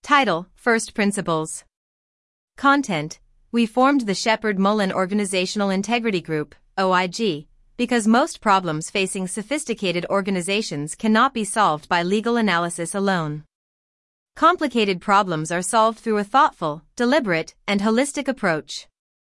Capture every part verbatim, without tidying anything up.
Title: First Principles. Content: We formed the Sheppard-Mullin Organizational Integrity Group, O I G, because most problems facing sophisticated organizations cannot be solved by legal analysis alone. Complicated problems are solved through a thoughtful, deliberate, and holistic approach.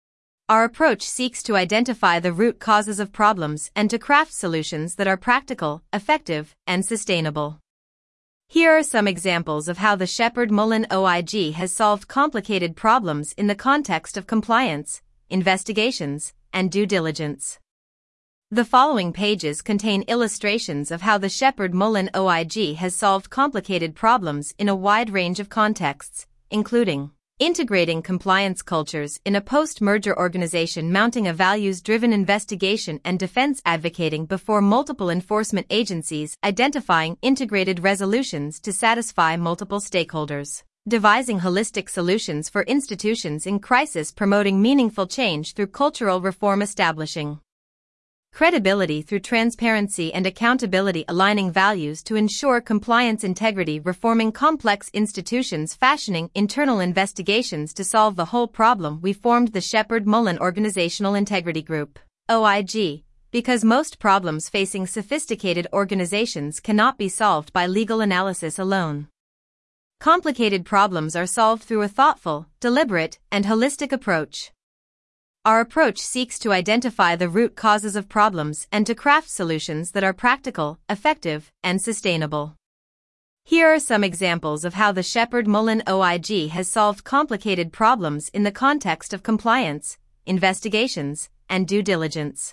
Our approach seeks to identify the root causes of problems and to craft solutions that are practical, effective, and sustainable. Here are some examples of how the Sheppard-Mullin O I G has solved complicated problems in the context of compliance, investigations, and due diligence. The following pages contain illustrations of how the Sheppard-Mullin O I G has solved complicated problems in a wide range of contexts, including integrating compliance cultures in a post-merger organization, mounting a values-driven investigation and defense, advocating before multiple enforcement agencies, identifying integrated resolutions to satisfy multiple stakeholders, devising holistic solutions for institutions in crisis, promoting meaningful change through cultural reform, establishing credibility through transparency and accountability, aligning values to ensure compliance integrity, reforming complex institutions, fashioning internal investigations to solve the whole problem. We formed the Sheppard-Mullin Organizational Integrity Group, O I G, because most problems facing sophisticated organizations cannot be solved by legal analysis alone. Complicated problems are solved through a thoughtful, deliberate, and holistic approach. Our approach seeks to identify the root causes of problems and to craft solutions that are practical, effective, and sustainable. Here are some examples of how the Sheppard-Mullin O I G has solved complicated problems in the context of compliance, investigations, and due diligence.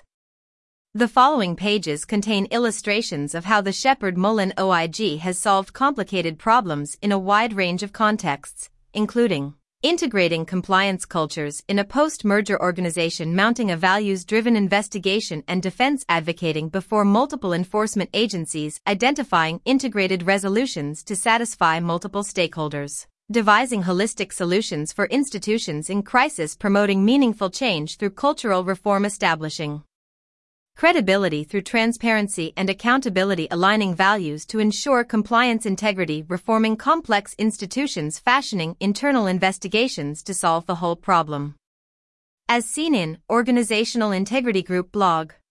The following pages contain illustrations of how the Sheppard-Mullin O I G has solved complicated problems in a wide range of contexts, including integrating compliance cultures in a post-merger organization, mounting a values-driven investigation and defense, advocating before multiple enforcement agencies, identifying integrated resolutions to satisfy multiple stakeholders, devising holistic solutions for institutions in crisis, promoting meaningful change through cultural reform, establishing credibility through transparency and accountability, aligning values to ensure compliance integrity, reforming complex institutions, fashioning internal investigations to solve the whole problem. As seen in Organizational Integrity Group blog.